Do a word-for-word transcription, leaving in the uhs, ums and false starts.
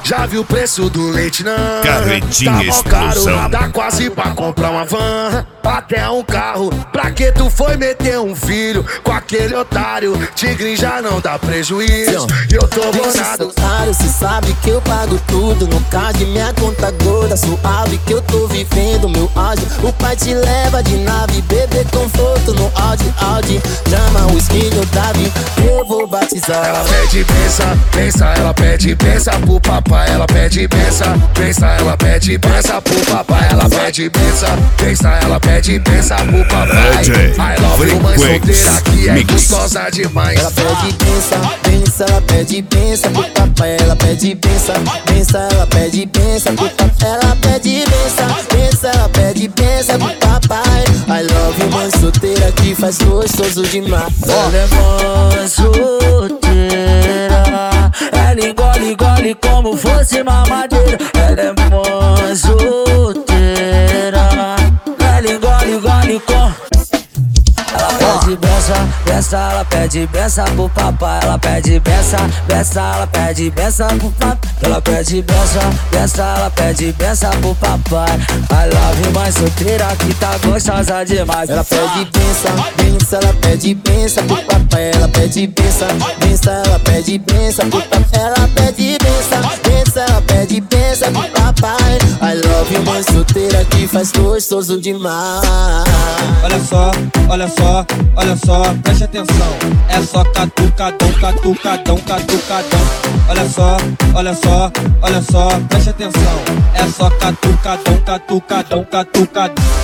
Já viu o preço do leite, não? Carretinha tá mó caro, explosão. dá quase pra comprar uma van, até um carro. Pra que tu foi meter um filho com aquele otário? Tigre já não dá prejuízo, e eu tô bonado. Cê sabe que eu pago tudo, no card minha conta gorda, suave que eu tô vivendo meu áudio. O pai te leva de nave, bebê conforto no Audi, Audi. Chama o skinho Davi, eu vou batizar. Ela pede pensa, pensa, ela pede pensa pro papai. Ela pede pensa, pensa, ela pede pensa pro papai. Ela pede pensa, pensa, ela pede pensa pro papai. I love you, mãe solteira que é gostosa demais. Ela pede pensa, pensa, ela pede pensa pro papai. Ela pede pensa, pensa, ela pede pensa pro papai. Ela pede pensa, pensa, ela pede pensa pro papai. I love you, mãe solteira que faz gostoso demais. Ela é mãe solteira, ela engole, engole como fosse mamadeira. Ela é mãe solteira, ela engole, engole como... Ela pede benção, benção, ela pede benção pro papai. Ela pede benção, benção, ela pede benção pro papai. Ela pede benção, benção, ela pede benção pro papai. I love you, mãe solteira que tá gostosa demais. Ela pede benção, benção, ela pede benção pro papai. Ela pede benção, benção, ela pede benção pro papai. Ela pede benção, benção, ela pede benção pro papai. I love you, mãe solteira que faz gostoso demais. Olha só, olha só, olha só, preste atenção. É só catucadão, catucadão, catucadão. Olha só, olha só, olha só, preste atenção. É só catucadão, catucadão, catucadão.